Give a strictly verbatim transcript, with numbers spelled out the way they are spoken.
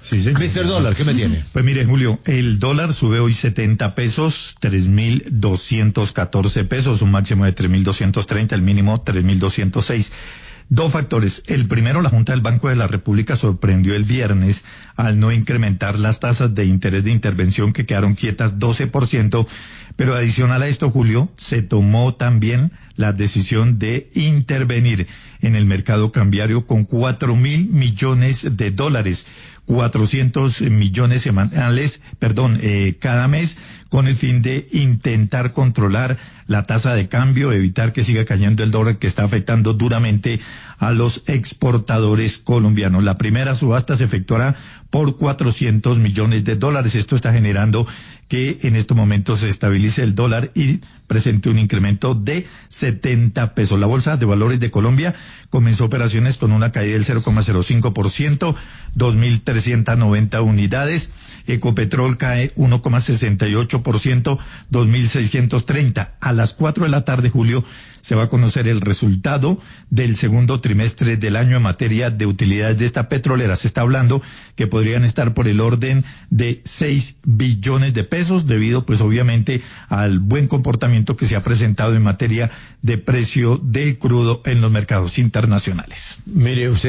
Sí, sí. mister Dólar, ¿qué me tiene? Pues mire, Julio, el dólar sube hoy setenta pesos, tres mil doscientos catorce pesos, un máximo de tres mil doscientos treinta, el mínimo tres mil doscientos seis. Dos factores. El primero, la Junta del Banco de la República sorprendió el viernes al no incrementar las tasas de interés de intervención que quedaron quietas doce por ciento, pero adicional a esto, Julio, se tomó también la decisión de intervenir en el mercado cambiario con cuatro mil millones de dólares, cuatrocientos millones semanales, perdón, eh, cada mes, con el fin de intentar controlar la tasa de cambio, evitar que siga cayendo el dólar, que está afectando duramente a los exportadores colombianos. La primera subasta se efectuará por cuatrocientos millones de dólares. Esto está generando que en estos momentos se estabilice el dólar y presente un incremento de setenta pesos. La Bolsa de Valores de Colombia comenzó operaciones con una caída del cero coma cero cinco por ciento, dos mil trescientas noventa unidades. Ecopetrol cae uno coma sesenta y ocho por ciento, dos mil seiscientos treinta. A las cuatro de la tarde, Julio, se va a conocer el resultado del segundo trimestre del año en materia de utilidades de esta petrolera. Se está hablando que podrían estar por el orden de seis billones de pesos, debido pues obviamente al buen comportamiento que se ha presentado en materia de precio del crudo en los mercados internacionales. Mire usted.